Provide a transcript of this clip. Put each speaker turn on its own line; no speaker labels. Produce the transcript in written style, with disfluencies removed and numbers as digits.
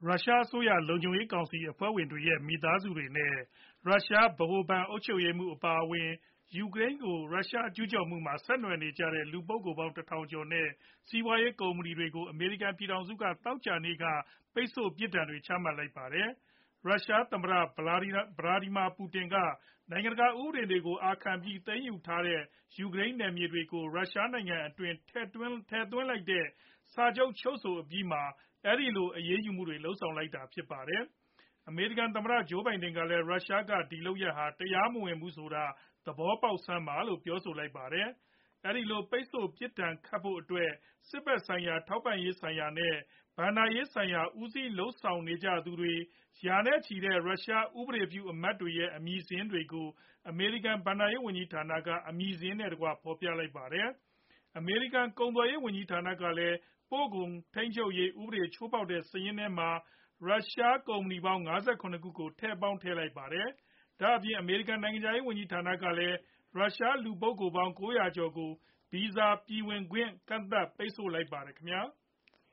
ရုရှားအစိုးရလုံခြုံရေးကောင်စီအဖွဲ့ဝင်တွေရဲ့မိသားစုတွေနဲ့ ရုရှားဗဟိုဘဏ်အုပ်ချုပ်ရေးမှူးအပါအဝင် ယူကရိန်းကိုရုရှားကျူးကျော်မှုမှာဆက်နွယ်နေကြတဲ့လူပုဂ္ဂိုလ်ပေါင်း ၁,၀၀၀ ကျော် နဲ့ စီးပွားရေးကုမ္ပဏီတွေကို အမေရိကန်ပြည်ထောင်စုက သောကြာနေ့က ပိတ်ဆို့ပြစ်ဒဏ်တွေချမှတ်လိုက်ပါတယ်။ ရုရှားသမ္မတ Vladimir Putin က နိုင်ငံတကာဥပဒေတွေကိုအာခံပြီးသိမ်းယူထားတဲ့ ယူကရိန်းနယ်မြေတွေကို ရုရှားနိုင်ငံအတွင်း ထည့်သွင်းလိုက်တဲ့ စာချုပ်ချုပ်ဆိုအပြီးမှာ အဲဒီလိုအရေးယူမှုတွေလုပ်ဆောင်လိုက်တာဖြစ်ပါတယ်။ အမေရိကန်သမ္မတ Joe Biden ကလည်း ရုရှားက ဒီလုပ်ရပ်ဟာ တရားမဝင်ဘူးဆိုတာ သဘောပေါက်စမ်းပါလို့ ပြောဆိုလိုက်ပါတယ်။ အဲဒီလို ပိတ်ဆို့ပြစ်ဒဏ်ခတ်ဖို့အတွက် စစ်ဖက်ဆိုင်ရာ ထောက်ပံ့ရေးဆိုင်ရာ နဲ့ ဘဏ္ဍာရေးဆိုင်ရာ ဦးစီးလုပ်ဆောင်နေကြသူတွေ ရာနဲ့ချီတဲ့ ရုရှားဥပဒေပြုအမတ်တွေရဲ့ အမည်စာရင်းတွေကို အမေရိကန်ဘဏ္ဍာရေးဝန်ကြီးဌာနက အမည်စာရင်းနဲ့တကွဖော်ပြလိုက်ပါတယ်။ အမေရိကန်ကုန်သွယ်ရေးဝန်ကြီးဌာနကလည်း ပို့ကုန်ထိန်းချုပ်ရေးဥပဒေချိုးဖောက်တဲ့စာရင်းထဲမှာ ရုရှားကုမ္ပဏီပေါင်း ၅၇ ခုကို ထည့်လိုက်ပါတယ်။ ဒါအပြင် အမေရိကန်နိုင်ငံခြားရေးဝန်ကြီးဌာနကလည်း ရုရှားလူပုဂ္ဂိုလ်ပေါင်း ၉၀၀ ကျော်ကို ဗီဇာပြည်ဝင်ခွင့်ကန့်သတ်ပိတ်ဆို့လိုက်ပါတယ်ခင်ဗျာ။